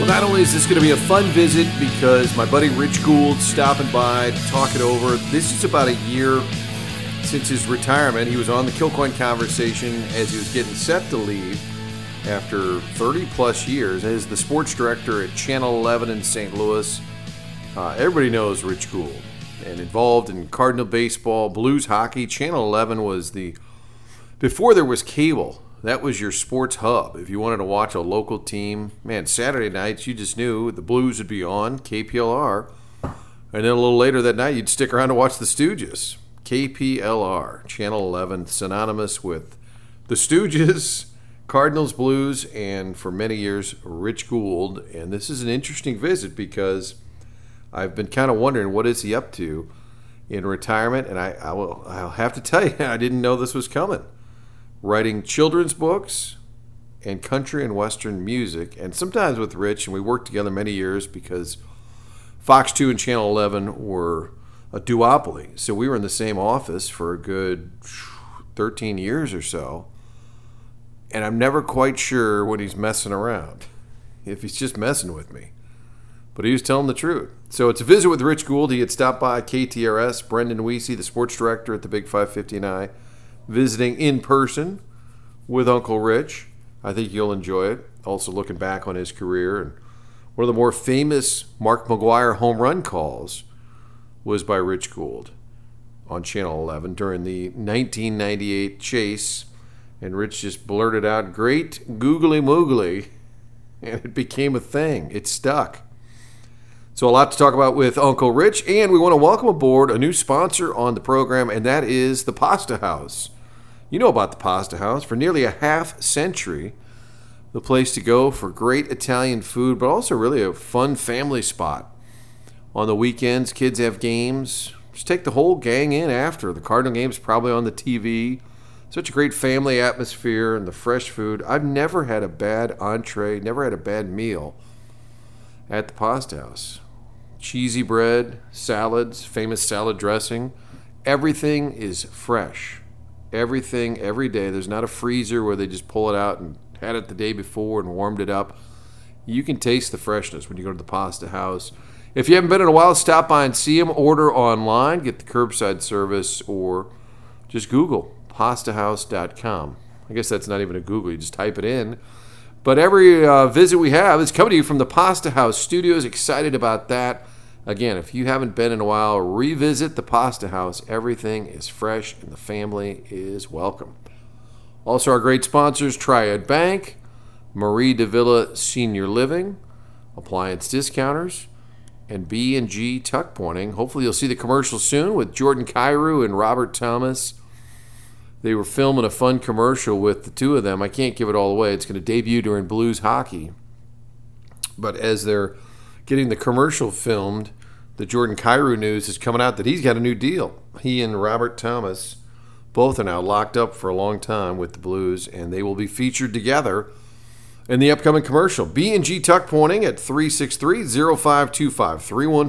Not only is this going to be a fun visit because my buddy Rich Gould's stopping by to talk it over. This is about a year since his retirement. He was on the Kilcoyne Conversation as he was getting set to leave after 30-plus years as the sports director at Channel 11 in St. Louis. Everybody knows Rich Gould, and involved in Cardinal baseball, Blues hockey. Channel 11 was before there was cable, that was your sports hub. If you wanted to watch a local team, man, Saturday nights, you just knew the Blues would be on KPLR. And then a little later that night, you'd stick around to watch the Stooges. KPLR, Channel 11, synonymous with the Stooges, Cardinals, Blues, and for many years, Rich Gould. And this is an interesting visit because I've been kind of wondering what is he up to in retirement. And I'll have to tell you, I didn't know this was coming. Writing children's books and country and western music, and sometimes with Rich, and we worked together many years because Fox 2 and Channel 11 were a duopoly. So we were in the same office for a good 13 years or so, and I'm never quite sure when he's messing around, if he's just messing with me. But he was telling the truth. So it's a visit with Rich Gould. He had stopped by KTRS, Brendan Weesey, the sports director at the Big 550, visiting in person with Uncle Rich. I think you'll enjoy it. Also looking back on his career. And one of the more famous Mark McGwire home run calls was by Rich Gould on Channel 11 during the 1998 chase. And Rich just blurted out, "Great googly moogly," and it became a thing. It stuck. So a lot to talk about with Uncle Rich, and we want to welcome aboard a new sponsor on the program, and that is the Pasta House. You know about the Pasta House. For nearly a half century, the place to go for great Italian food, but also really a fun family spot. On the weekends, kids have games. Just take the whole gang in after. The Cardinal game's probably on the TV. Such a great family atmosphere and the fresh food. I've never had a bad entree, never had a bad meal at the Pasta House. Cheesy bread, salads, famous salad dressing. Everything is fresh. Everything, every day. There's not a freezer where they just pull it out and had it the day before and warmed it up. You can taste the freshness when you go to the Pasta House. If you haven't been in a while, stop by and see them. Order online, get the curbside service, or just Google pastahouse.com. I guess that's not even a Google. You just type it in. But every visit we have is coming to you from the Pasta House Studios. Excited about that. Again, if you haven't been in a while, revisit the Pasta House. Everything is fresh and the family is welcome. Also, our great sponsors, Triad Bank, Marie de Villa Senior Living, Appliance Discounters, and B&G Tuck Pointing. Hopefully you'll see the commercial soon with Jordan Kyrou and Robert Thomas. They were filming a fun commercial with the two of them. I can't give it all away. It's going to debut during Blues hockey. But as they're getting the commercial filmed, the Jordan Kyrou news is coming out that he's got a new deal. He and Robert Thomas both are now locked up for a long time with the Blues, and they will be featured together in the upcoming commercial. B&G Tuck Pointing at 363-0525.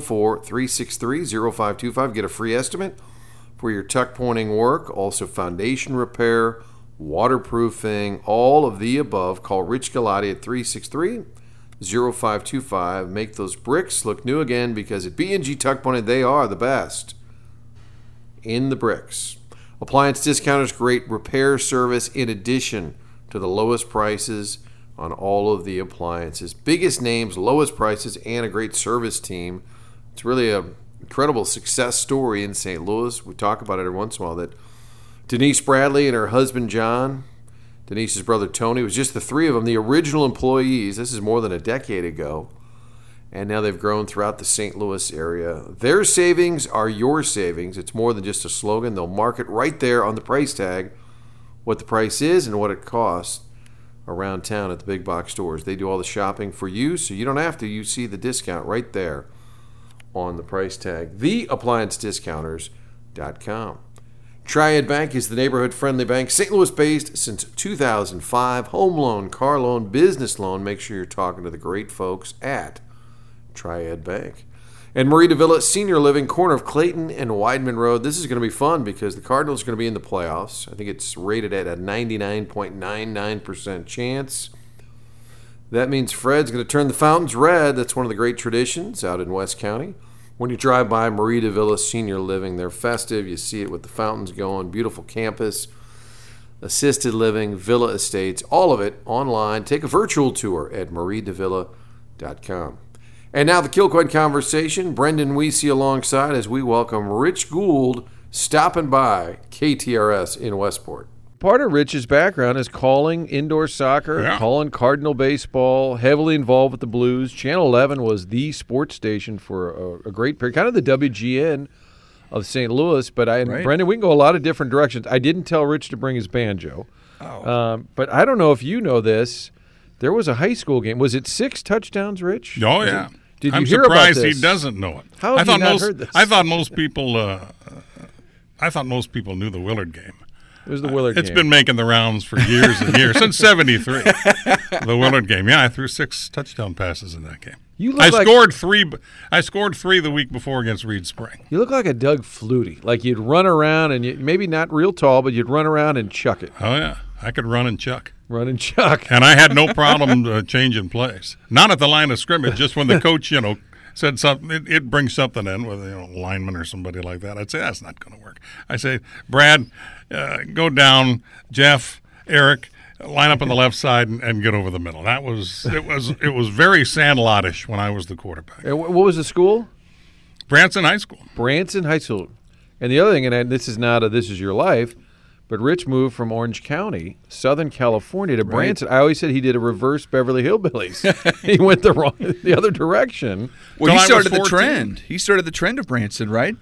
314-363-0525. Get a free estimate for your tuck pointing work. Also foundation repair, waterproofing, all of the above. Call Rich Galati at 363-0525. Make those bricks look new again, because at B&G Tuck Pointing, they are the best in the bricks. Appliance Discounters, great repair service in addition to the lowest prices on all of the appliances. Biggest names, lowest prices, and a great service team. It's really a incredible success story in St. Louis. We talk about it every once in a while, that Denise Bradley and her husband John, Denise's brother Tony, it was just the three of them, the original employees. This is more than a decade ago. And now they've grown throughout the St. Louis area. Their savings are your savings. It's more than just a slogan. They'll mark it right there on the price tag, what the price is and what it costs around town at the big box stores. They do all the shopping for you, so you don't have to. You see the discount right there on the price tag. TheApplianceDiscounters.com. Triad Bank is the neighborhood-friendly bank, St. Louis-based since 2005. Home loan, car loan, business loan. Make sure you're talking to the great folks at Triad Bank. And Marie de Villa Senior Living, corner of Clayton and Weidman Road. This is going to be fun because the Cardinals are going to be in the playoffs. I think it's rated at a 99.99% chance. That means Fred's going to turn the fountains red. That's one of the great traditions out in West County. When you drive by Marie de Villa Senior Living, they're festive. You see it with the fountains going, beautiful campus, assisted living, villa estates, all of it online. Take a virtual tour at mariedevilla.com. And now the Kilcoyne Conversation. Brendan Weesey alongside as we welcome Rich Gould stopping by KTRS in Westport. Part of Rich's background is calling indoor soccer, calling Cardinal baseball, heavily involved with the Blues. Channel 11 was the sports station for a great period, kind of the WGN of St. Louis. But Brendan, we can go a lot of different directions. I didn't tell Rich to bring his banjo. But I don't know if you know this. There was a high school game. Was it 6 touchdowns, Rich? Oh, yeah. Did you I'm hear about surprised this? he doesn't know it. How have you not heard this? I thought most people knew the Willard game. It was the Willard game. It's been making the rounds for years and years, since '73. The Willard game. Yeah, I threw 6 touchdown passes in that game. I scored 3 the week before against Reed Spring. You look like a Doug Flutie. Like you'd run around and maybe not real tall, but you'd run around and chuck it. Oh, yeah. I could run and chuck. And I had no problem changing plays. Not at the line of scrimmage, just when the coach, said something, it brings something in with a lineman or somebody like that. I'd say, that's not going to work. I say, Brad, go down, Jeff, Eric, line up on the left side and get over the middle. It was very Sandlot-ish when I was the quarterback. And what was the school? Branson High School. Branson High School. And the other thing, and this is not this is your life, but Rich moved from Orange County, Southern California, to Branson. I always said he did a reverse Beverly Hillbillies. He went the other direction. Well, he started the trend. He started the trend of Branson, right?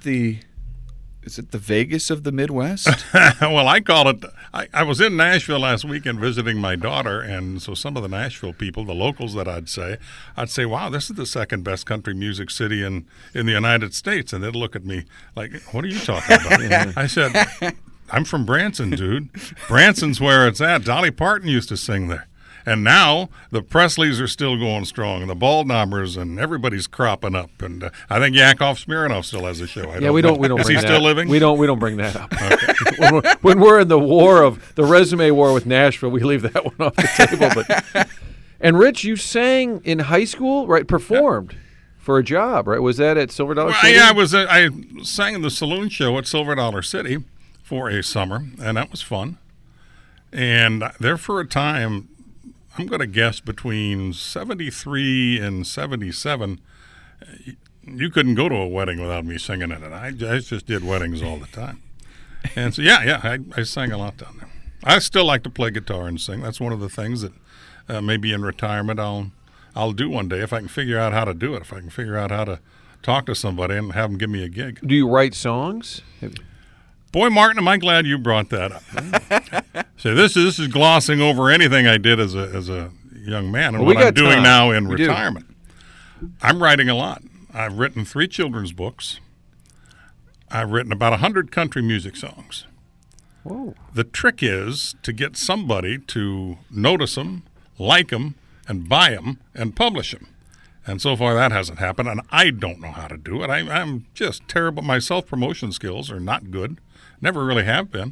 Is it the Vegas of the Midwest? Well, I call it. I was in Nashville last weekend visiting my daughter, and so some of the Nashville people, the locals that I'd say, wow, this is the second best country music city in the United States. And they'd look at me like, what are you talking about? I said, I'm from Branson, dude. Branson's where it's at. Dolly Parton used to sing there. And now the Presleys are still going strong, and the Baldnobbers, and everybody's cropping up. And I think Yakov Smirnoff still has a show. We don't. Is bring he still living? We don't bring that up. Okay. when we're in the resume war with Nashville, we leave that one off the table. But and Rich, you sang in high school, right? Performed for a job, right? Was that at Silver Dollar City? Yeah, I sang in the saloon show at Silver Dollar City for a summer, and that was fun. And there for a time, I'm going to guess between 73 and 77, you couldn't go to a wedding without me singing in it. I just did weddings all the time. And so, I sang a lot down there. I still like to play guitar and sing. That's one of the things that maybe in retirement I'll do one day if I can figure out how to do it, if I can figure out how to talk to somebody and have them give me a gig. Do you write songs? Boy, Martin, am I glad you brought that up. So this is glossing over anything I did as a young man and what I'm doing now in retirement. I'm writing a lot. I've written 3 children's books. I've written about 100 country music songs. Whoa. The trick is to get somebody to notice them, like them, and buy them, and publish them. And so far that hasn't happened, and I don't know how to do it. I'm just terrible. My self-promotion skills are not good. Never really have been.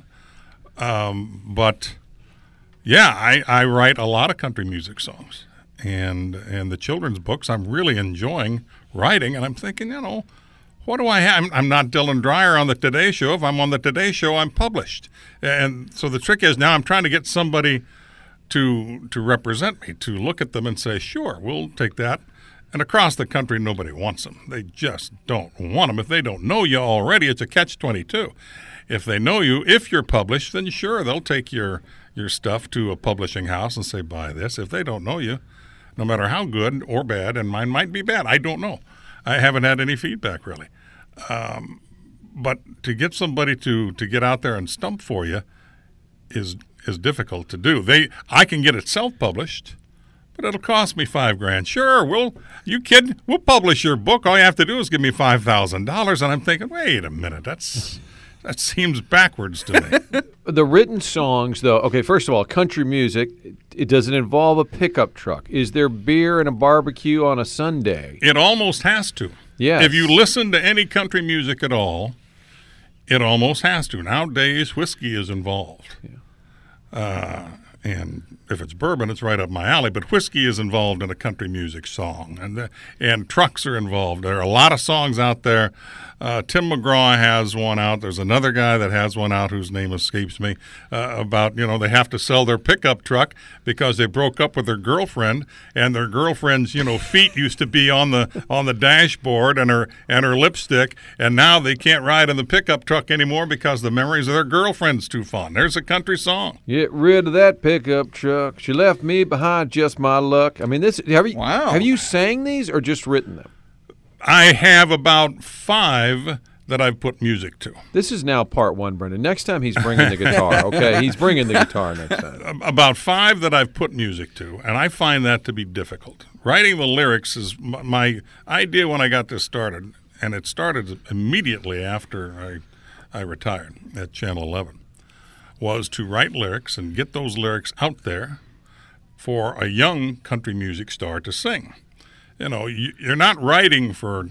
But, yeah, I write a lot of country music songs. And the children's books I'm really enjoying writing, and I'm thinking, what do I have? I'm not Dylan Dreyer on the Today Show. If I'm on the Today Show, I'm published. And so the trick is now I'm trying to get somebody to represent me, to look at them and say, sure, we'll take that. And across the country, nobody wants them. They just don't want them. If they don't know you already, it's a catch-22. If they know you, if you're published, then sure, they'll take your stuff to a publishing house and say, buy this. If they don't know you, no matter how good or bad, and mine might be bad, I don't know. I haven't had any feedback, really. But to get somebody to get out there and stump for you is difficult to do. I can get it self-published, but it'll cost me $5,000. Sure, you kidding? We'll publish your book. All you have to do is give me $5,000. And I'm thinking, wait a minute, that seems backwards to me. The written songs, though, okay, first of all, country music, it doesn't involve a pickup truck. Is there beer and a barbecue on a Sunday? It almost has to. Yes. If you listen to any country music at all, it almost has to. Nowadays, whiskey is involved. Yeah. And if it's bourbon, it's right up my alley. But whiskey is involved in a country music song, and trucks are involved. There are a lot of songs out there. Tim McGraw has one out. There's another guy that has one out whose name escapes me, about, they have to sell their pickup truck because they broke up with their girlfriend, and their girlfriend's, feet used to be on the dashboard and her lipstick, and now they can't ride in the pickup truck anymore because the memories of their girlfriend's too fond. There's a country song. Get rid of that pickup truck. She left me behind, just my luck. I mean, Wow. Have you sang these or just written them? I have about 5 that I've put music to. This is now part 1, Brendan. Next time he's bringing the guitar, okay? He's bringing the guitar next time. About 5 that I've put music to, and I find that to be difficult. Writing the lyrics is my idea when I got this started, and it started immediately after I retired at Channel 11, was to write lyrics and get those lyrics out there for a young country music star to sing. You're not writing for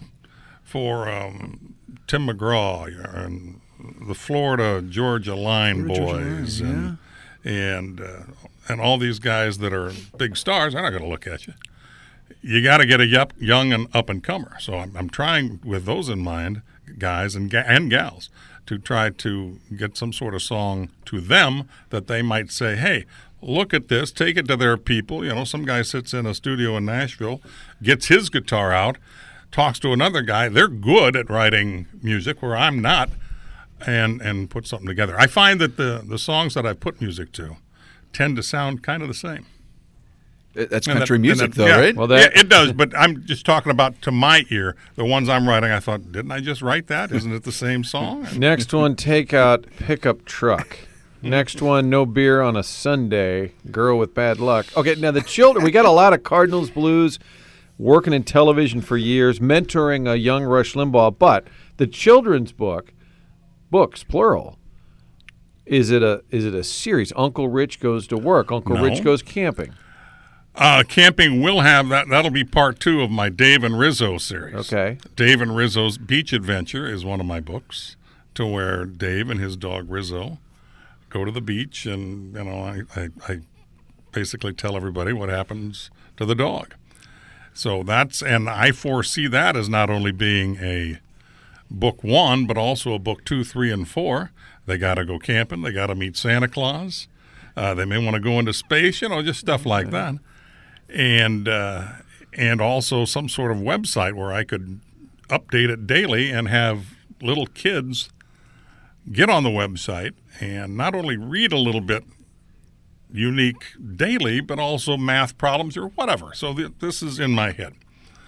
Tim McGraw and the Florida Georgia Line boys and all these guys that are big stars. They're not going to look at you. You got to get a young and up and comer. So I'm trying with those in mind, guys and gals, to try to get some sort of song to them that they might say, hey, look at this, take it to their people. Some guy sits in a studio in Nashville, gets his guitar out, talks to another guy. They're good at writing music where I'm not, and put something together. I find that the songs that I put music to tend to sound kind of the same. That's country music, though, right? Well, it does, but I'm just talking about, to my ear, the ones I'm writing, I thought, didn't I just write that? Isn't it the same song? Next one, take out pickup truck. Next one, no beer on a Sunday, girl with bad luck. Okay, now the children, we got a lot of Cardinals blues, working in television for years, mentoring a young Rush Limbaugh, but the children's books, plural, is it a series? Uncle Rich Goes to Work, Uncle Rich Goes Camping. Camping will have that. That'll be part 2 of my Dave and Rizzo series. Okay. Dave and Rizzo's Beach Adventure is one of my books, to where Dave and his dog Rizzo go to the beach, and I basically tell everybody what happens to the dog. So and I foresee that as not only being a book 1, but also a book 2, 3, and 4. They got to go camping. They got to meet Santa Claus. They may want to go into space, just stuff like that. And also some sort of website where I could update it daily and have little kids get on the website and not only read a little bit unique daily, but also math problems or whatever. So this is in my head.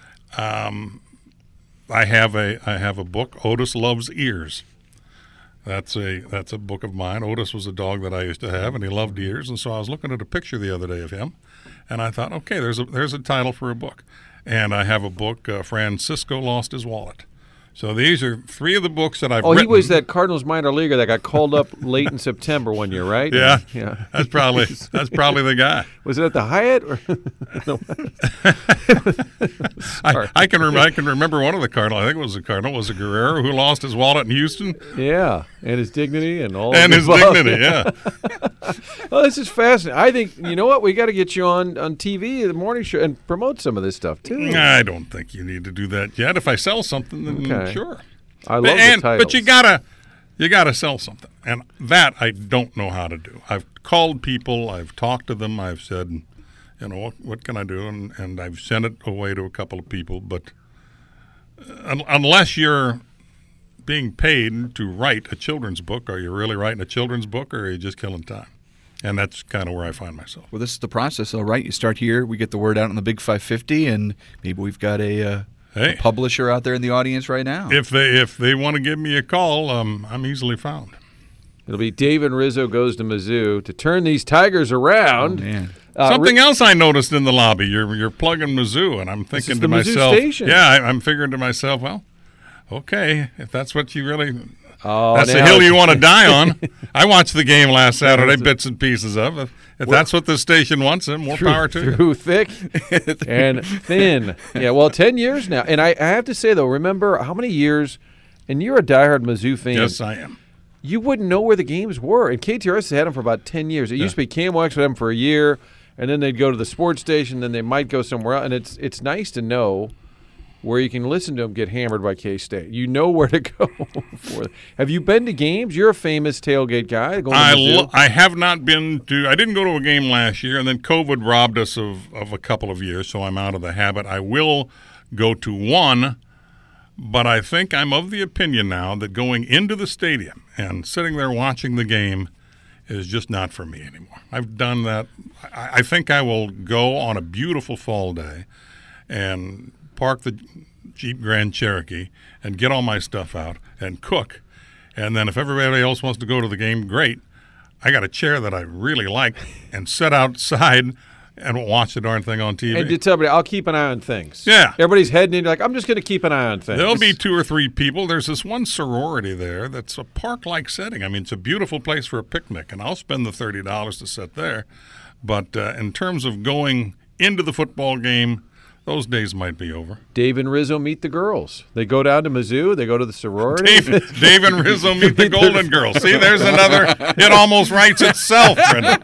I have a book, Otis Loves Ears. That's a book of mine. Otis was a dog that I used to have, and he loved ears. And so I was looking at a picture the other day of him, and I thought, okay, there's a title for a book. And I have a book, Francisco Lost His Wallet. So these are 3 of the books that I've written. He was that Cardinals minor leaguer that got called up late in September one year, right? Yeah. Yeah. That's probably the guy. Was it at the Hyatt? Or I can remember one of the Cardinals. I think it was the Cardinal. Was it Guerrero who lost his wallet in Houston? Yeah, and his dignity and all. And his dignity, yeah. Well, this is fascinating. I think, you know what? We got to get you on TV, the morning show, and promote some of this stuff, too. I don't think you need to do that yet. If I sell something, then sure. I love the titles. But you gotta sell something. And that I don't know how to do. I've called people. I've talked to them. I've said, what can I do? And I've sent it away to a couple of people. But unless you're being paid to write a children's book, are you really writing a children's book, or are you just killing time? And that's kind of where I find myself. Well, this is the process, though, right? You start here, we get the word out on the Big 550, and maybe we've got a publisher out there in the audience right now. If they want to give me a call, I'm easily found. It'll be Dave and Rizzo Goes to Mizzou to turn these Tigers around. Oh, man. Something else I noticed in the lobby. You're plugging Mizzou, and I'm thinking to myself, Mizzou station. Yeah, I'm figuring to myself, well, okay, if that's what you really. Oh, that's the hill you want to die on. I watched the game last Saturday, bits and pieces of. If that's what the station wants, then more power to you. Through thick and thin. Yeah, well, 10 years now. And I have to say, though, remember how many years, and you're a diehard Mizzou fan. Yes, I am. You wouldn't know where the games were. And KTRS has had them for about 10 years. It used to be KMOX would have them for a year, and then they'd go to the sports station, then they might go somewhere else. And it's nice to know where you can listen to them get hammered by K-State. You know where to go. Have you been to games? You're a famous tailgate guy. I have not been to – I didn't go to a game last year, and then COVID robbed us of a couple of years, so I'm out of the habit. I will go to one, but I think I'm of the opinion now that going into the stadium and sitting there watching the game is just not for me anymore. I've done that. I think I will go on a beautiful fall day and – park the Jeep Grand Cherokee and get all my stuff out and cook. And then if everybody else wants to go to the game, great. I got a chair that I really like and sit outside and watch the darn thing on TV. And you tell everybody, I'll keep an eye on things. Yeah. Everybody's heading in, like, I'm just going to keep an eye on things. There'll be 2 or 3 people. There's this one sorority there that's a park-like setting. I mean, it's a beautiful place for a picnic, and I'll spend the $30 to sit there. But in terms of going into the football game, those days might be over. Dave and Rizzo meet the girls. They go down to Mizzou. They go to the sorority. Dave and Rizzo meet the Golden Girls. See, there's another. It almost writes itself, Brendan.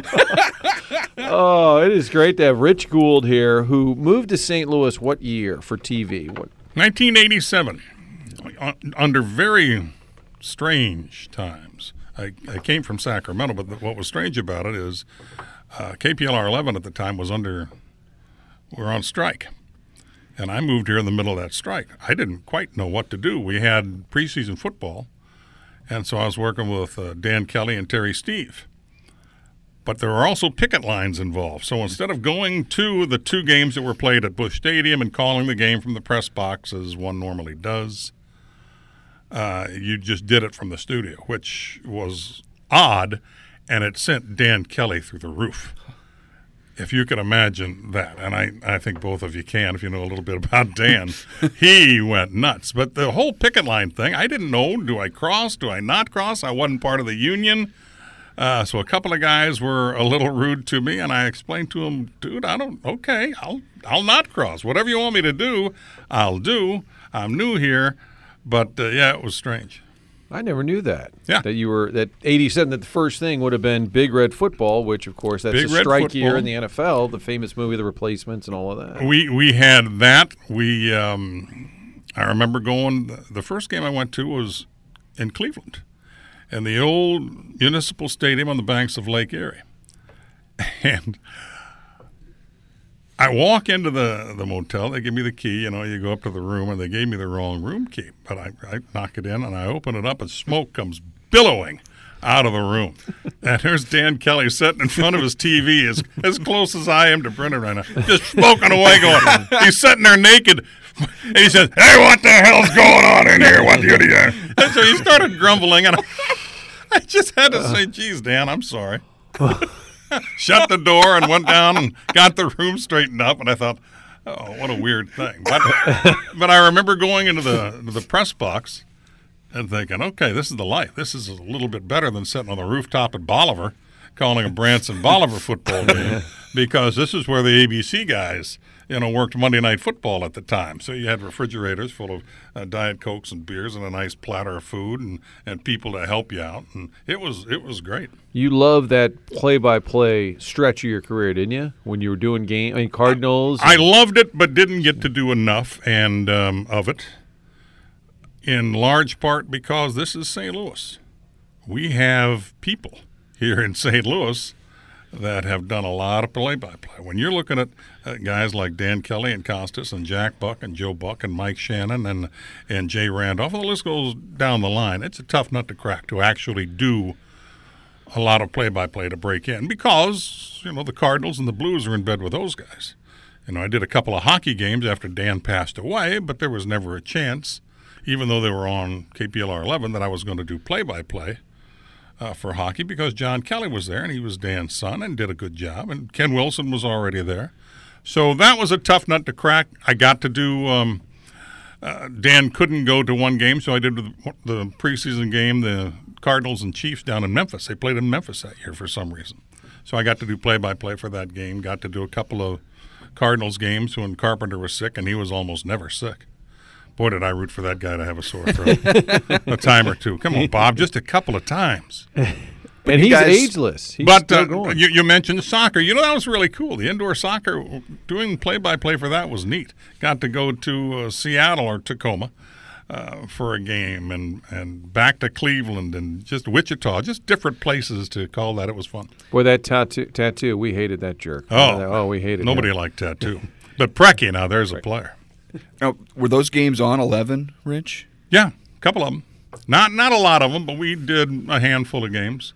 Oh, it is great to have Rich Gould here, who moved to St. Louis what year for TV? 1987. Under very strange times. I came from Sacramento, but what was strange about it is KPLR 11 at the time was we're on strike. And I moved here in the middle of that strike. I didn't quite know what to do. We had preseason football, and so I was working with Dan Kelly and Terry Steve. But there were also picket lines involved. So instead of going to the 2 games that were played at Busch Stadium and calling the game from the press box as one normally does, you just did it from the studio, which was odd, and it sent Dan Kelly through the roof. If you can imagine that, and I think both of you can if you know a little bit about Dan, he went nuts. But the whole picket line thing, I didn't know. Do I cross? Do I not cross? I wasn't part of the union. So a couple of guys were a little rude to me, and I explained to them, dude, I'll not cross. Whatever you want me to do, I'll do. I'm new here. But, yeah, it was strange. I never knew that. Yeah. That 87, that the first thing would have been Big Red Football, which, of course, that's a strike year in the NFL, the famous movie The Replacements and all of that. We had that. I remember going, the first game I went to was in Cleveland, in the old Municipal Stadium on the banks of Lake Erie. And I walk into the motel. They give me the key. You go up to the room, and they gave me the wrong room key. But I knock it in, and I open it up, and smoke comes billowing out of the room. And there's Dan Kelly sitting in front of his TV as close as I am to Brendan right now, just smoking away going. He's sitting there naked. And he says, hey, what the hell's going on in here? What do you do? And so he started grumbling, and I just had to say, geez, Dan, I'm sorry. Shut the door and went down and got the room straightened up, and I thought, oh, what a weird thing. But I remember going into the press box and thinking, okay, this is the life. This is a little bit better than sitting on the rooftop at Bolivar calling a Branson-Bolivar football game, because this is where the ABC guys worked Monday Night Football at the time. So you had refrigerators full of Diet Cokes and beers and a nice platter of food and people to help you out. And it was great. You loved that play-by-play stretch of your career, didn't you? When you were doing Cardinals? I loved it, but didn't get to do enough of it, in large part because this is St. Louis. We have people here in St. Louis that have done a lot of play-by-play. When you're looking at guys like Dan Kelly and Costas and Jack Buck and Joe Buck and Mike Shannon and Jay Randolph, and the list goes down the line, it's a tough nut to crack to actually do a lot of play-by-play to break in, because, the Cardinals and the Blues are in bed with those guys. I did a couple of hockey games after Dan passed away, but there was never a chance, even though they were on KPLR 11, that I was going to do play-by-play for hockey, because John Kelly was there, and he was Dan's son and did a good job, and Ken Wilson was already there. So that was a tough nut to crack. I got to do Dan couldn't go to one game, so I did the preseason game, the Cardinals and Chiefs down in Memphis. They played in Memphis that year for some reason. So I got to do play-by-play for that game, got to do a couple of Cardinals games when Carpenter was sick, and he was almost never sick. Boy, did I root for that guy to have a sore throat a time or two. Come on, Bob, just a couple of times. And he's ageless. He's still going. You mentioned soccer. That was really cool. The indoor soccer, doing play-by-play for that was neat. Got to go to Seattle or Tacoma for a game and back to Cleveland and just Wichita, just different places to call that. It was fun. Boy, that tattoo, we hated that jerk. We hated it. Nobody liked tattoo. But Preki, now there's a player. Now, were those games on 11, Rich? Yeah, a couple of them. Not a lot of them, but we did a handful of games.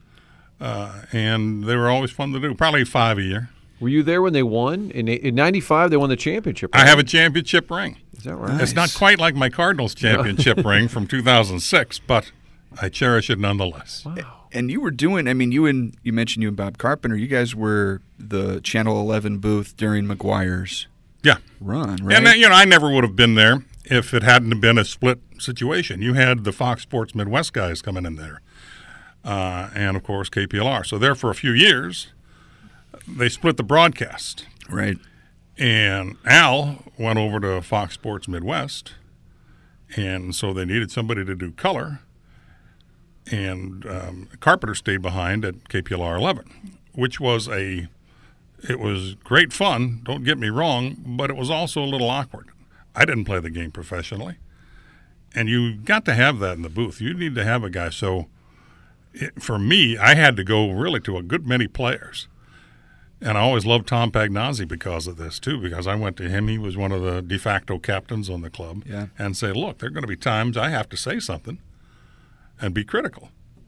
And they were always fun to do, probably 5 a year. Were you there when they won? In 95, they won the championship, right? I have a championship ring. Is that right? Nice. It's not quite like my Cardinals championship ring from 2006, but I cherish it nonetheless. Wow. And you were doing, you mentioned you and Bob Carpenter, you guys were the Channel 11 booth during McGuire's run, right? And, I never would have been there if it hadn't been a split situation. You had the Fox Sports Midwest guys coming in there. And, of course, KPLR. So there for a few years, they split the broadcast. Right. And Al went over to Fox Sports Midwest, and so they needed somebody to do color. And Carpenter stayed behind at KPLR 11, which was it was great fun, don't get me wrong, but it was also a little awkward. I didn't play the game professionally. And you got to have that in the booth. You need to have a guy. So for me, I had to go really to a good many players. And I always loved Tom Pagnozzi because of this, too, because I went to him. He was one of the de facto captains on the club. Yeah. And say, look, there are going to be times I have to say something and be critical.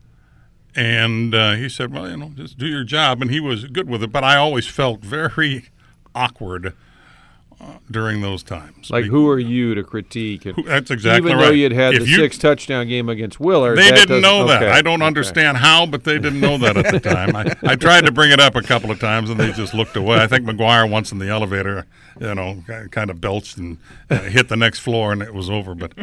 And he said, well, just do your job. And he was good with it. But I always felt very awkward during those times. Like, who are you to critique? That's exactly right. Even though you'd had the 6-touchdown game against Willard. They didn't know that. I don't understand how, but they didn't know that at the time. I tried to bring it up a couple of times, and they just looked away. I think McGuire once in the elevator, kind of belched and hit the next floor, and it was over. But,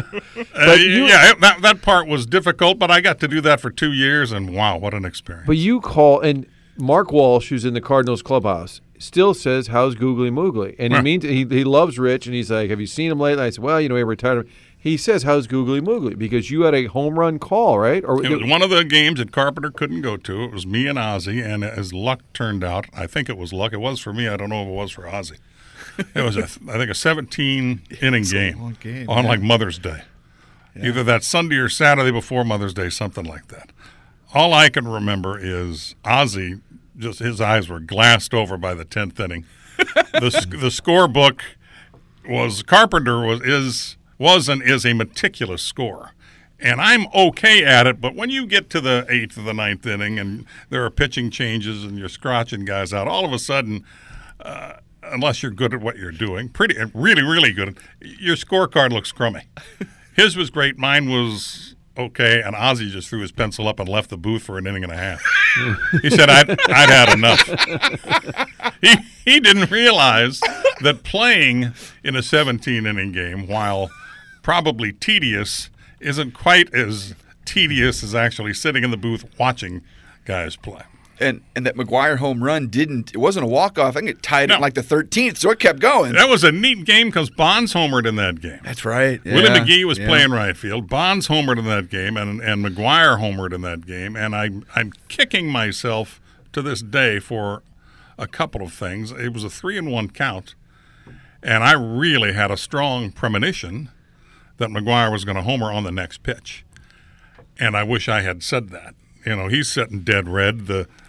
that part was difficult, but I got to do that for 2 years, and wow, what an experience. But you and Mark Walsh, who's in the Cardinals clubhouse, still says, how's Googly Moogly? And he loves Rich, and he's like, have you seen him lately? I said, well, he retired. He says, how's Googly Moogly? Because you had a home run call, right? It was one of the games that Carpenter couldn't go to. It was me and Ozzie, and as luck turned out, I think it was luck. It was for me. I don't know if it was for Ozzie. It was, I think, a 17-inning game on like Mother's Day. Yeah. Either that Sunday or Saturday before Mother's Day, something like that. All I can remember is Ozzie, just his eyes were glassed over by the 10th inning. The scorebook was Carpenter was and is a meticulous scorer. And I'm okay at it, but when you get to the 8th or the 9th inning and there are pitching changes and you're scratching guys out, all of a sudden, unless you're good at what you're doing, really, really good, your scorecard looks crummy. His was great. Mine was okay, and Ozzie just threw his pencil up and left the booth for an inning and a half. He said, I'd had enough. He didn't realize that playing in a 17-inning game, while probably tedious, isn't quite as tedious as actually sitting in the booth watching guys play. And that McGuire home run it wasn't a walk-off. I think it tied it like the 13th, so it kept going. That was a neat game because Bonds homered in that game. That's right. Yeah. Willie McGee was playing right field. Bonds homered in that game, and McGuire homered in that game. And I'm kicking myself to this day for a couple of things. It was a 3-1 count, and I really had a strong premonition that McGuire was going to homer on the next pitch. And I wish I had said that. He's sitting dead red.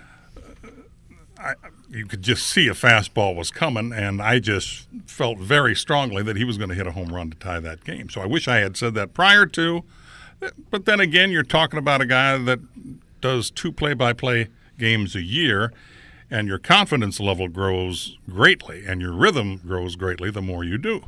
You could just see a fastball was coming, and I just felt very strongly that he was going to hit a home run to tie that game. So I wish I had said that prior to. But then again, you're talking about a guy that does 2 play-by-play games a year, and your confidence level grows greatly, and your rhythm grows greatly the more you do.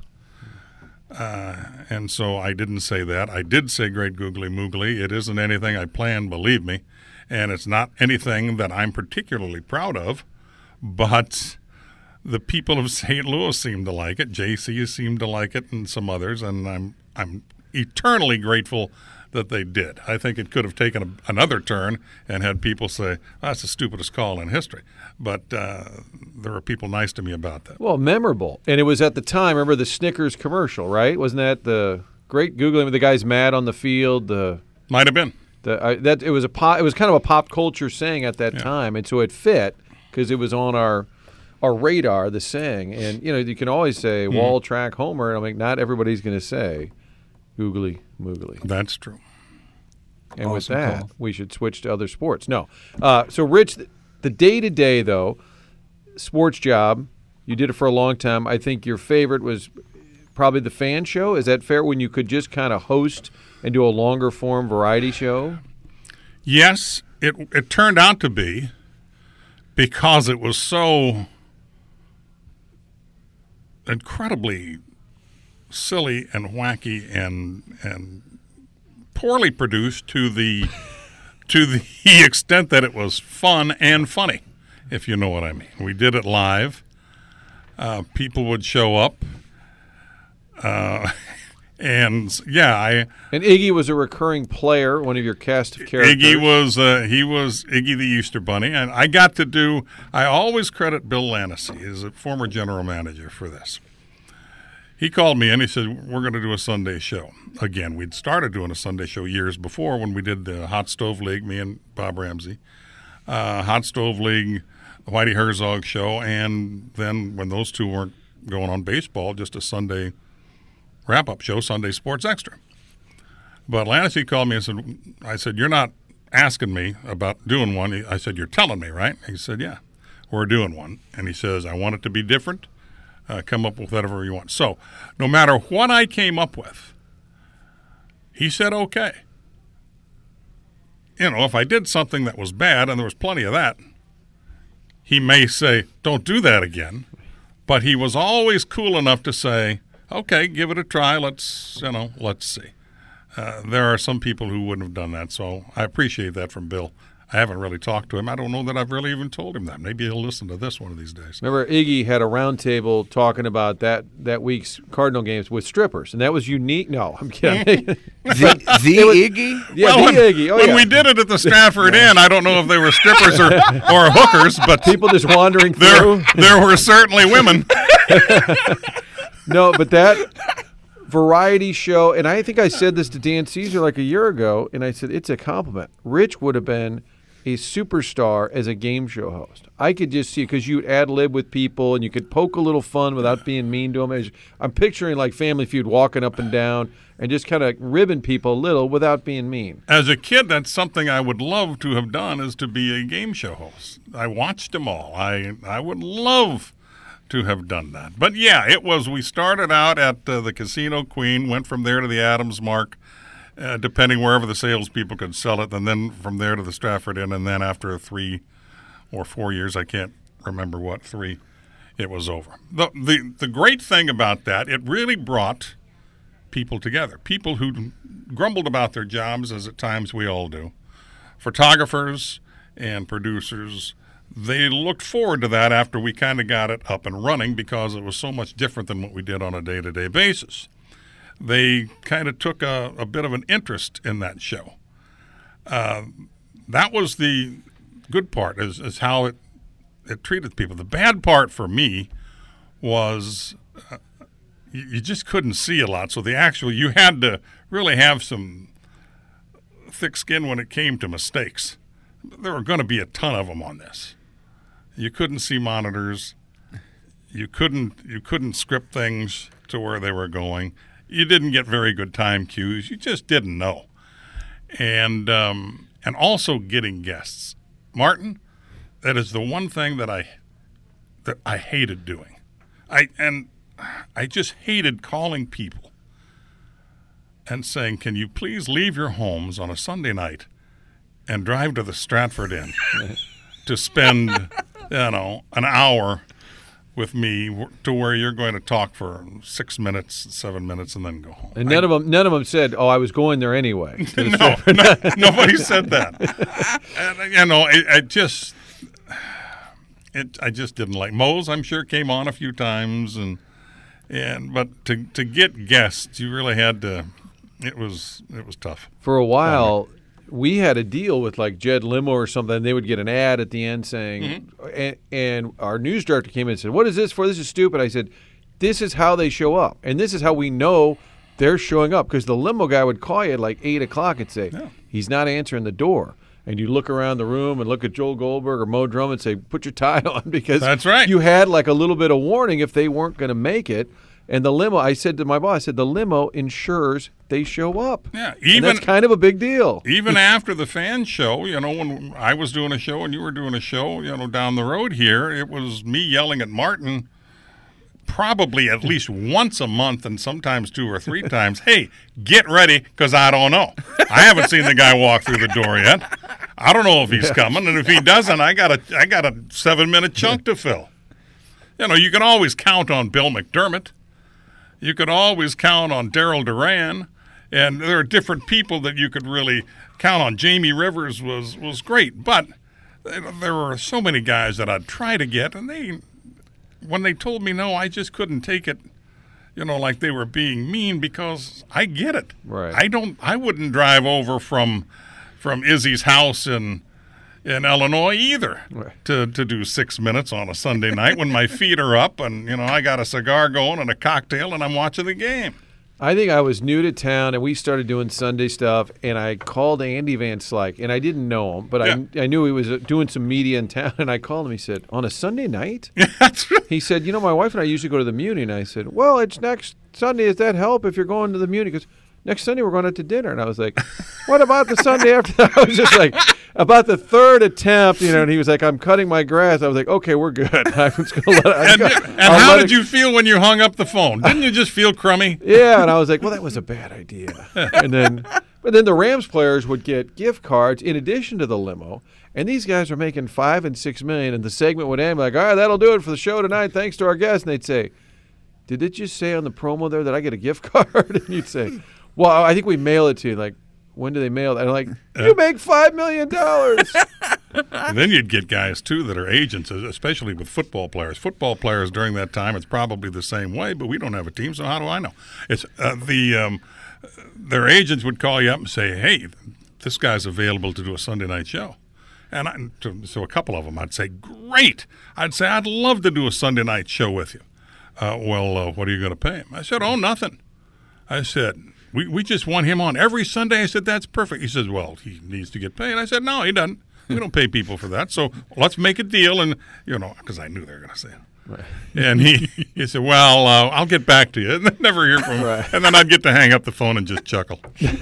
And so I didn't say that. I did say great googly moogly. It isn't anything I planned, believe me. And it's not anything that I'm particularly proud of, but the people of St. Louis seem to like it. JC seemed to like it, and some others, and I'm eternally grateful that they did. I think it could have taken another turn and had people say, that's the stupidest call in history. But there were people nice to me about that. Well, memorable. And it was at the time, remember the Snickers commercial, right? Wasn't that the great googling? The guy's mad on the field. Might have been. It was kind of a pop culture saying at that time, and so it fit because it was on our radar, the saying. And you can always say wall, track, homer, and I'm like, not everybody's going to say googly moogly. That's true. And awesome with that, we should switch to other sports. No, so Rich, the day-to-day though, sports job, you did it for a long time. I think your favorite was probably the fan show. Is that fair, when you could just kind of host and do a longer form variety show? Yes, it turned out to be, because it was so incredibly silly and wacky and poorly produced to the extent that it was fun and funny, if you know what I mean. We did it live. People would show up. And Iggy was a recurring player, one of your cast of characters. Iggy was Iggy the Easter Bunny, and I always credit Bill Lannisey, as a former general manager, for this. He called me and he said, we're going to do a Sunday show. Again, we'd started doing a Sunday show years before when we did the Hot Stove League, me and Bob Ramsey. Hot Stove League, the Whitey Herzog show, and then when those two weren't going on baseball, just a Sunday wrap-up show, Sunday Sports Extra. But Lannisey called me and I said, you're not asking me about doing one. I said, you're telling me, right? He said, yeah, we're doing one. And he says, I want it to be different. Come up with whatever you want. So no matter what I came up with, he said, okay. If I did something that was bad, and there was plenty of that, he may say, don't do that again. But he was always cool enough to say, okay, give it a try. Let's see. There are some people who wouldn't have done that, so I appreciate that from Bill. I haven't really talked to him. I don't know that I've really even told him that. Maybe he'll listen to this one of these days. Remember, Iggy had a roundtable talking about that week's Cardinal games with strippers, and that was unique. No, I'm kidding. the Iggy? Yeah, well, the Iggy. Oh, when we did it at the Stratford Inn, I don't know if they were strippers or hookers, but people just wandering through. There were certainly women. No, but that variety show, and I think I said this to Dan Caesar like a year ago, and I said it's a compliment. Rich would have been a superstar as a game show host. I could just see, because you'd ad-lib with people and you could poke a little fun without being mean to them. I'm picturing like Family Feud walking up and down and just kind of ribbing people a little without being mean. As a kid, that's something I would love to have done, is to be a game show host. I watched them all. I would love to have done that. But yeah, we started out at the Casino Queen, went from there to the Adams Mark, depending wherever the salespeople could sell it, and then from there to the Stratford Inn, and then after 3 or 4 years, I can't remember what, 3, it was over. The great thing about that, it really brought people together, people who grumbled about their jobs, as at times we all do. Photographers and producers, they looked forward to that after we kind of got it up and running, because it was so much different than what we did on a day-to-day basis. They kind of took a bit of an interest in that show. That was the good part, is how it treated people. The bad part for me was you just couldn't see a lot. So you had to really have some thick skin when it came to mistakes. There were going to be a ton of them on this. You couldn't see monitors. You couldn't script things to where they were going. You didn't get very good time cues. You just didn't know. And also getting guests. Martin, that is the one thing that I hated doing. I just hated calling people and saying, can you please leave your homes on a Sunday night and drive to the Stratford Inn to spend, an hour with me, to where you're going to talk for 6 minutes, 7 minutes, and then go home. And none of them said, "Oh, I was going there anyway." No, nobody said that. And, I just didn't like. Mose, I'm sure, came on a few times, but to get guests, you really had to. It was tough. For a while, we had a deal with like Jed Limo or something. They would get an ad at the end saying, and our news director came in and said, "What is this for? This is stupid." I said, "This is how they show up, and this is how we know they're showing up." Because the limo guy would call you at like 8 o'clock and say, he's not answering the door. And you look around the room and look at Joel Goldberg or Mo Drum and say, put your tie on, because that's right. You had like a little bit of warning if they weren't going to make it. And the limo, I said to my boss, I said, the limo ensures they show up. Yeah, and that's kind of a big deal. Even after the fan show, when I was doing a show and you were doing a show, down the road here, it was me yelling at Martin probably at least once a month and sometimes 2 or 3 times, hey, get ready, because I don't know. I haven't seen the guy walk through the door yet. I don't know if he's coming, and if he doesn't, I got a 7-minute chunk to fill. You can always count on Bill McDermott. You could always count on Daryl Duran, and there are different people that you could really count on. Jamie Rivers was great, but there were so many guys that I'd try to get, and when they told me no, I just couldn't take it, like they were being mean, because I get it. Right. I wouldn't drive over from Izzy's house in Illinois either, right, to do 6 minutes on a Sunday night when my feet are up and, I got a cigar going and a cocktail and I'm watching the game. I think I was new to town and we started doing Sunday stuff, and I called Andy Van Slyke, and I didn't know him, but I knew he was doing some media in town, and I called him. He said, on a Sunday night? Yeah, that's right. He said, my wife and I usually go to the Muni, and I said, well, it's next Sunday. Does that help if you're going to the Muni? He goes, next Sunday we're going out to dinner. And I was like, what about the Sunday after that? I was just like, about the third attempt, and he was like, I'm cutting my grass. I was like, okay, we're good. I was gonna let it, and how did you feel when you hung up the phone? Didn't you just feel crummy? Yeah, and I was like, well, that was a bad idea. But then the Rams players would get gift cards in addition to the limo, and these guys are making $5 and $6 million, and the segment would end like, all right, that'll do it for the show tonight. Thanks to our guests. And they'd say, did it just say on the promo there that I get a gift card? And you'd say, well, I think we mail it to you. Like, when do they mail it? And I'm like, you make $5 million. And then you'd get guys, too, that are agents, especially with football players. Football players during that time, it's probably the same way, but we don't have a team, so how do I know? It's their agents would call you up and say, hey, this guy's available to do a Sunday night show. And so a couple of them, I'd say, great. I'd say, I'd love to do a Sunday night show with you. What are you going to pay him? I said, oh, nothing. I said, we just want him on every Sunday. I said, that's perfect. He says, well, he needs to get paid. I said, no, he doesn't. We don't pay people for that. So let's make a deal. And, because I knew they were going to say it. Right. And he said, well, I'll get back to you. And never hear from him. Right. And then I'd get to hang up the phone and just chuckle.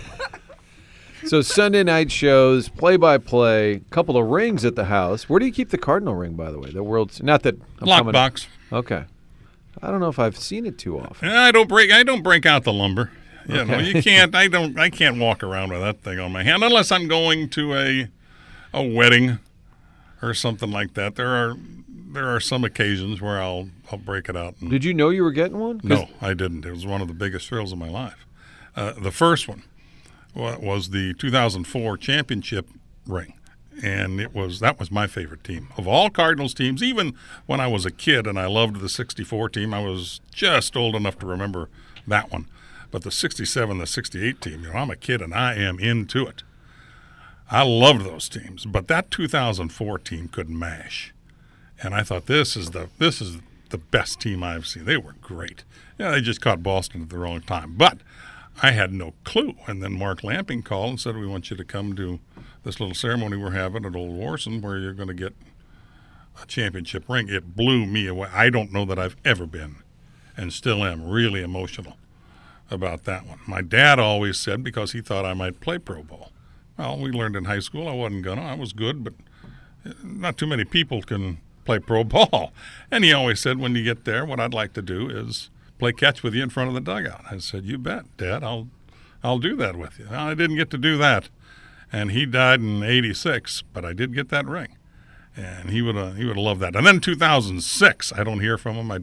So Sunday night shows, play-by-play, couple of rings at the house. Where do you keep the Cardinal ring, by the way? The world's not that lockbox. Okay. I don't know if I've seen it too often. I don't break out the lumber. You can't. I can't walk around with that thing on my hand unless I'm going to a wedding or something like that. There are some occasions where I'll break it out. Did you know you were getting one? No, I didn't. It was one of the biggest thrills of my life. The first one was the 2004 championship ring. And that was my favorite team. Of all Cardinals teams, even when I was a kid and I loved the 64 team, I was just old enough to remember that one. But the 67, the 68 team, I'm a kid and I am into it. I loved those teams. But that 2004 team could mash. And I thought, this is the best team I've seen. They were great. They just caught Boston at the wrong time. But I had no clue. And then Mark Lamping called and said, we want you to come to this little ceremony we're having at Old Warson where you're going to get a championship ring. It blew me away. I don't know that I've ever been and still am really emotional about that one. My dad always said, because he thought I might play pro ball. Well, we learned in high school I wasn't going to. I was good, but not too many people can play pro ball. And he always said, when you get there, what I'd like to do is play catch with you in front of the dugout. I said, you bet, Dad, I'll do that with you. I didn't get to do that. And he died in '86, but I did get that ring. And he would have loved that. And then 2006, I don't hear from him. I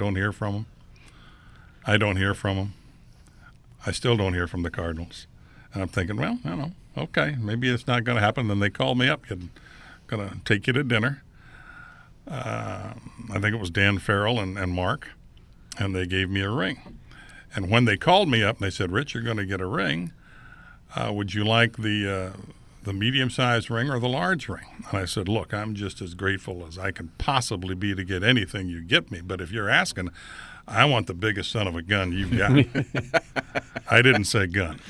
still don't hear from the Cardinals. And I'm thinking, well, okay, maybe it's not going to happen. Then they called me up, going to take you to dinner. I think it was Dan Farrell and Mark, and they gave me a ring. And when they called me up, they said, Rich, you're going to get a ring. Would you like the medium-sized ring or the large ring? And I said, look, I'm just as grateful as I can possibly be to get anything you get me. But if you're asking, I want the biggest son of a gun you've got. I didn't say gun.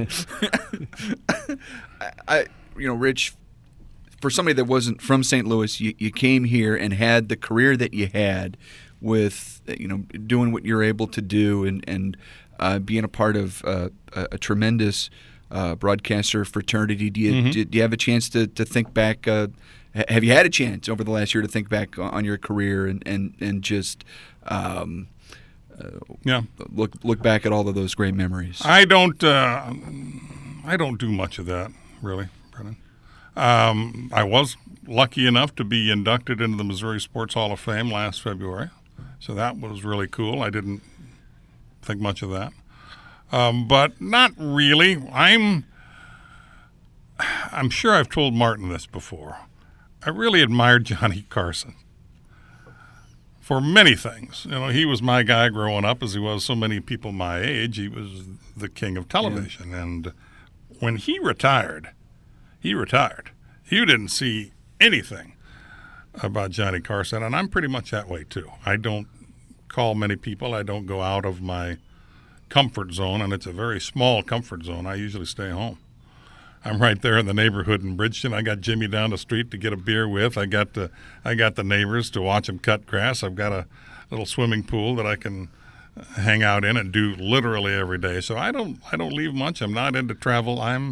Rich, for somebody that wasn't from St. Louis, you came here and had the career that you had with, doing what you're able to do and being a part of a tremendous broadcaster fraternity. Do you have a chance to think back? Have you had a chance over the last year to think back on your career and just look back at all of those great memories? I don't do much of that, really, Brennan. I was lucky enough to be inducted into the Missouri Sports Hall of Fame last February, so that was really cool. I didn't think much of that, but not really. I'm sure I've told Martin this before. I really admired Johnny Carson for many things. He was my guy growing up, as he was so many people my age. He was the king of television, and when he retired. You didn't see anything about Johnny Carson, and I'm pretty much that way too. I don't call many people. I don't go out of my comfort zone, and it's a very small comfort zone. I usually stay home. I'm right there in the neighborhood in Bridgeton. I got Jimmy down the street to get a beer with. I got the neighbors to watch them cut grass. I've got a little swimming pool that I can hang out in and do literally every day. So I don't leave much. I'm not into travel. I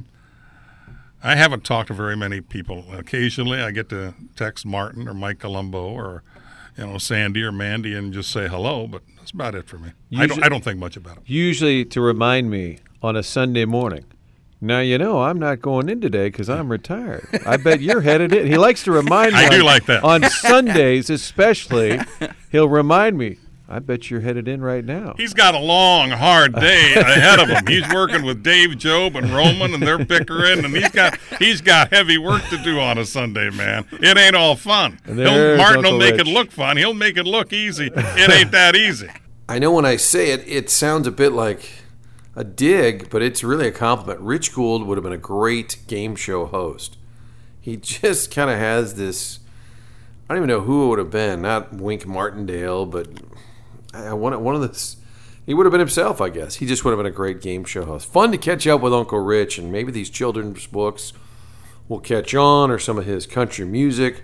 haven't talked to very many people. Occasionally I get to text Martin or Mike Colombo or Sandy or Mandy and just say hello, but that's about it for me. I don't think much about it. Usually to remind me on a Sunday morning. Now, I'm not going in today because I'm retired. I bet you're headed in. He likes to remind me. I do like that. On Sundays especially, he'll remind me, I bet you're headed in right now. He's got a long, hard day ahead of him. He's working with Dave, Job, and Roman, and they're bickering, and he's got heavy work to do on a Sunday, man. It ain't all fun. Martin will make it look fun. He'll make it look easy. It ain't that easy. I know when I say it, it sounds a bit like a dig, but it's really a compliment. Rich Gould would have been a great game show host. He just kind of has this, I don't even know who it would have been, not Wink Martindale, but one of the, he would have been himself, I guess. He just would have been a great game show host. Fun to catch up with Uncle Rich, and maybe these children's books will catch on, or some of his country music.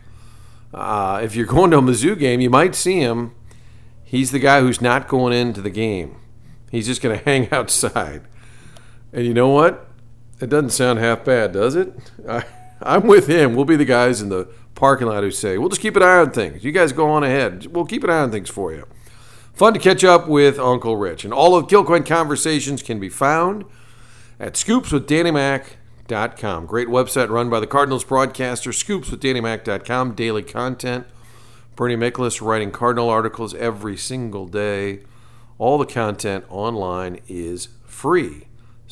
If you're going to a Mizzou game, you might see him. He's the guy who's not going into the game. He's just going to hang outside. And you know what? It doesn't sound half bad, does it? I'm with him. We'll be the guys in the parking lot who say, we'll just keep an eye on things. You guys go on ahead. We'll keep an eye on things for you. Fun to catch up with Uncle Rich. And all of Kilcoyne Conversations can be found at scoopswithdannymac.com. Great website run by the Cardinals broadcaster, scoopswithdannymac.com. Daily content. Bernie Miklasz writing Cardinal articles every single day. All the content online is free.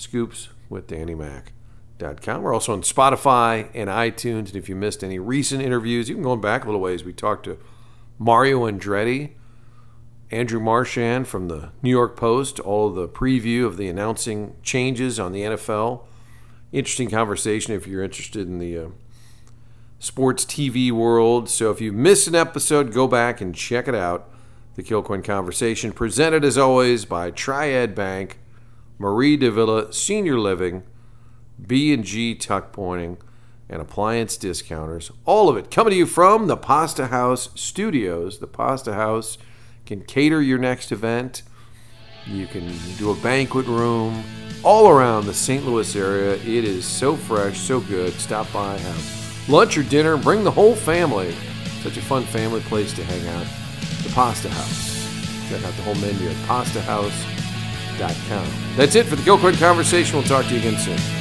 scoopswithdannymac.com. We're also on Spotify and iTunes. And if you missed any recent interviews, even going back a little ways, we talked to Mario Andretti, Andrew Marchand from the New York Post, all of the preview of the announcing changes on the NFL. Interesting conversation if you're interested in the sports TV world. So if you missed an episode, go back and check it out. The Kilcoyne Conversation, presented as always by Triad Bank, Marie de Villa Senior Living, B&G Tuck Pointing, and Appliance Discounters. All of it coming to you from the Pasta House Studios. The Pasta House can cater your next event. You can do a banquet room all around the St. Louis area. It is so fresh, so good. Stop by, have lunch or dinner, bring the whole family. Such a fun family place to hang out. The Pasta House. Check out the whole menu at pastahouse.com. That's it for the Kilcoyne Conversation. We'll talk to you again soon.